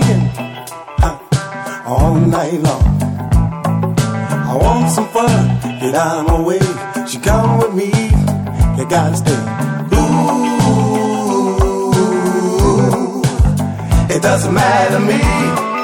singing all night long. I want some fun, get out of my way. She come with me, you gotta stay. Ooh, it doesn't matter to me.